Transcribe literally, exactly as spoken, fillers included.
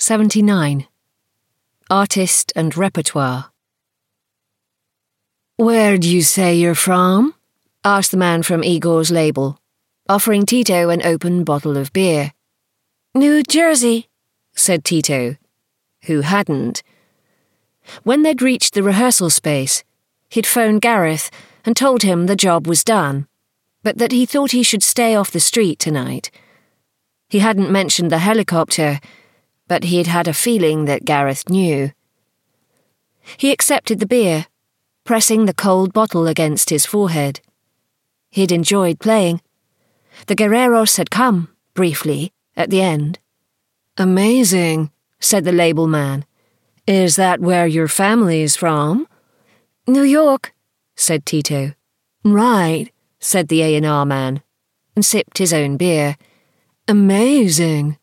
seventy-nine. Artist and Repertoire. "Where'd you say you're from?" asked the man from Igor's label, offering Tito an open bottle of beer. "New Jersey," said Tito, who hadn't. When they'd reached the rehearsal space, he'd phoned Gareth and told him the job was done, but that he thought he should stay off the street tonight. He hadn't mentioned the helicopter, but he'd had a feeling that Gareth knew. He accepted the beer, pressing the cold bottle against his forehead. He'd enjoyed playing. The Guerreros had come, briefly, at the end. "Amazing," said the label man. "Is that where your family's from?" "New York," said Tito. "Right," said the A and R man, and sipped his own beer. "Amazing."